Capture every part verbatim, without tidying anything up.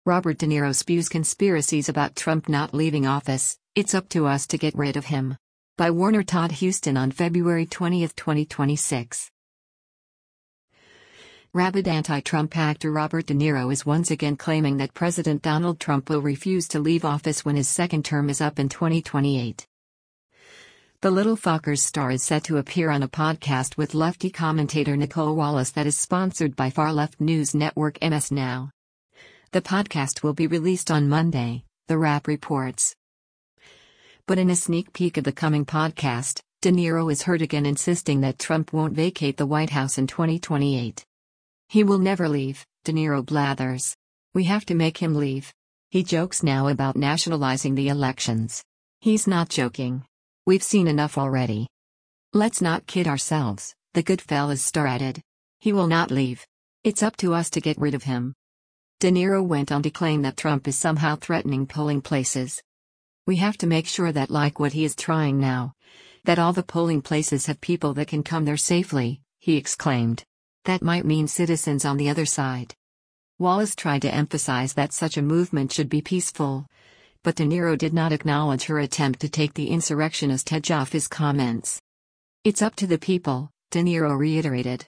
Robert De Niro spews conspiracies about Trump not leaving office. It's up to us to get rid of him. By Warner Todd Huston on February twentieth, twenty twenty-six. Rabid anti-Trump actor Robert De Niro is once again claiming that President Donald Trump will refuse to leave office when his second term is up in twenty twenty-eight. The Little Fockers star is set to appear on a podcast with lefty commentator Nicolle Wallace that is sponsored by far-left news network M S Now. The podcast will be released on Monday, The Wrap reports. But in a sneak peek of the coming podcast, De Niro is heard again insisting that Trump won't vacate the White House in twenty twenty-eight. He will never leave, De Niro blathers. We have to make him leave. He jokes now about nationalizing the elections. He's not joking. We've seen enough already. Let's not kid ourselves, the Goodfellas star added. He will not leave. It's up to us to get rid of him. De Niro went on to claim that Trump is somehow threatening polling places. We have to make sure that, like what he is trying now, that all the polling places have people that can come there safely, he exclaimed. That might mean citizens on the other side. Wallace tried to emphasize that such a movement should be peaceful, but De Niro did not acknowledge her attempt to take the insurrectionist edge off his comments. It's up to the people, De Niro reiterated.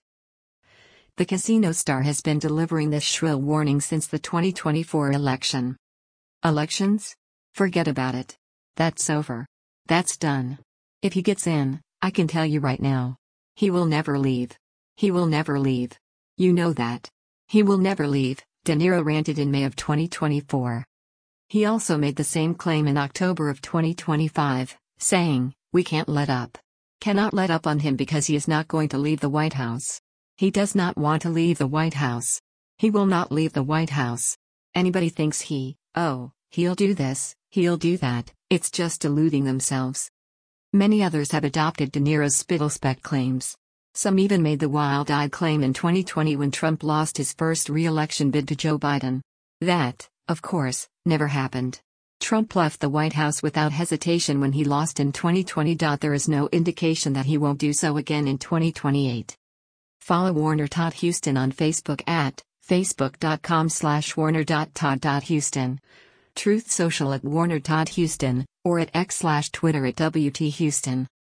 The casino star has been delivering this shrill warning since the twenty twenty-four election. Elections? Forget about it. That's over. That's done. If he gets in, I can tell you right now. He will never leave. He will never leave. You know that. He will never leave, De Niro ranted in May of twenty twenty-four. He also made the same claim in October of twenty twenty-five, saying, "We can't let up. Cannot let up on him because he is not going to leave the White House. He does not want to leave the White House. He will not leave the White House. Anybody thinks he, oh, he'll do this, he'll do that, it's just deluding themselves." Many others have adopted De Niro's spittlespeck claims. Some even made the wild-eyed claim in twenty twenty when Trump lost his first re-election bid to Joe Biden. That, of course, never happened. Trump left the White House without hesitation when he lost in twenty twenty. There is no indication that he won't do so again in twenty twenty-eight. Follow Warner Todd Huston on Facebook at facebook.com slash warner.todd.huston, Truth Social at Warner Todd Huston, or at X slash Twitter at W T Huston.